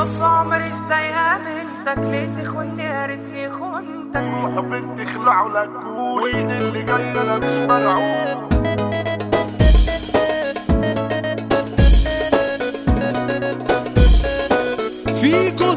حب عمري ازاي امنتك، ليه تخوني يا ريتني خنتك. روحوا فين تخلعوا لكون، وين اللي جاي انا مش مرعوب. فيكو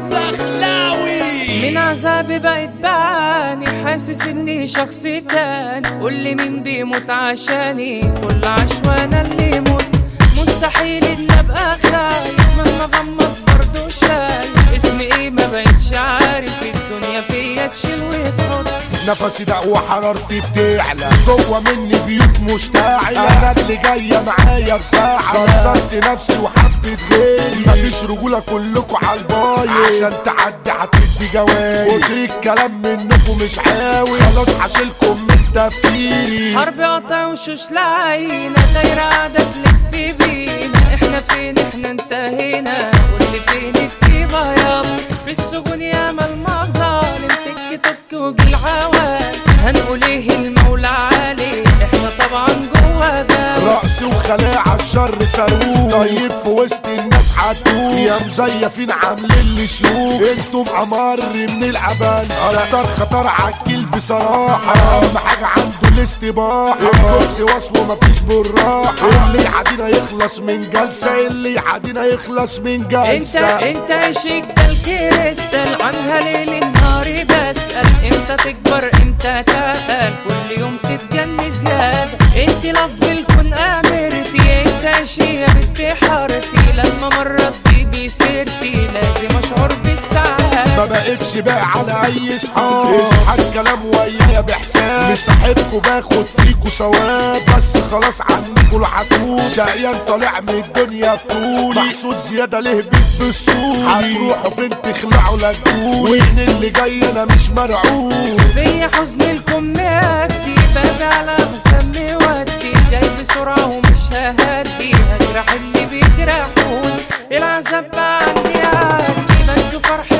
الدخلاوي من عذابي بقيت بعاني، حاسس اني شخص تاني. قولي مين بيموت عشاني، كل عشوانة اللي يموت. مستحيل ان ابقى خايف، مهما غمض برضه شايف. اسمي ايه ما بقتش عارف، الدنيا فيا تشيل وتحط. نفسي دق وحرارتي بتعلى، جوه مني بيوت مشتعلة. انا اللي جاية معايا بساعة، كسرت نفسي وحبيت غيري. مفيش رجولة كلكوا عالبايظ، عشان تعدي هتدي جواي. وطريق كلام منكم مش عاوز، خلاص هشيلكم من تفكيري. حرب قطع وشوش لعينة، دايرة قاعدة تلف بينا. احنا فين احنا انتهينا، واللي فين الطيبة يابا. في السجون ياما المظالم، تك تك وجيل عوال. هنقول ايه المولى عالي، احنا طبعا جوا ده. رأس وخلاعة الشر صاروخ، طيب في وسط الناس هتوه. يا مزيفين عاملين لي شيوخ، انتم امر من العبال. اكتر خطر عالجيل بصراحة، اهم حاجة عنده الاستباحة. الكرسي وصل ومفيش بالراحة، اللي يعادينا يخلص من جلسة، اللي يعادينا يخلص من جلسة. انت عشق ده الكريستال، عنها ليل نهاري بسأل. امتى تكبر امتى تقل، كل يوم تتجني زيادة. انت لف الكون امرتي، انت عشقي بنت حارتي. لما مرت بيدي سيرتي، لازم اشعر بالسعادة. ما بقتش بقى على اي صحاب، اصحى الكلام ويايا باحساس. مصاحبكوا باخد فيكوا ثواب، بس خلاص عنكوا العتوب. شقيان طالع من الدنيا بطولي، محسود زياده ليه بتبصولي. هتروحوا فين تخلعوا لجولي، وين اللي جاي انا مش مرعوب. في حزن لكم مادي، باجي على غزامي ودي. جاي بسرعة ومش ههدي، هجرح اللي بيجرحوني. العذاب بقى عندي عادي، بنتو فرحي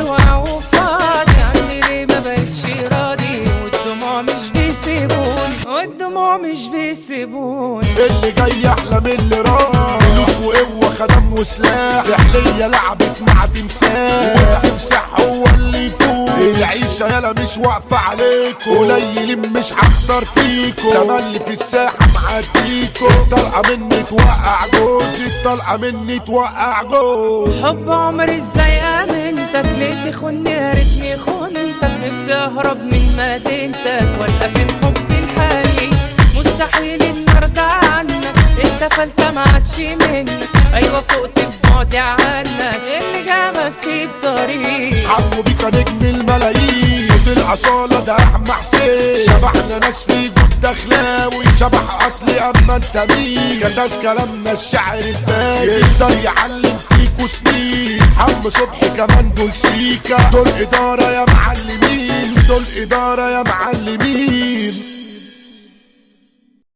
وفاضي. عني ليه ما بقتش راضي، والدموع مش بيسيبوني، والدموع مش بيسيبوني. اللي جاي احلى من اللي راح، فلوس وقوه خدم وسلاح. سحليه لعبت مع تمساح، والتمساح هو اللي يفوق. العيشه يالا مش واقفه عليكم، قليلين مش هختار فيكم. تملي في الساحه معديكم، الطلقه مني توقع جوز، الطلقه مني توقع جوز. حب عمري ازاي امنتك، ليه تخوني يا ريتني خنتك. نفسي اهرب من مدينتك، ولا فين حبي الحالي. مستحيل ان ارضى عنك، انت فلتة ما عادش منك. ايوه فقت ببعدي عنك، اللي جابك سيب طريق. عمو بيكا نجم الملايين، صوت الاصاله ده احمد حسين. شبحنا ناس في جود دخلاوي، شبح اصلي اما انت مين. كتب كلامنا الشعر الفاجر، يقدر يعلم فيكوا سنين. عم صبحي كمان دول سيكا، دول اداره يا معلمين، دول اداره يا معلمين.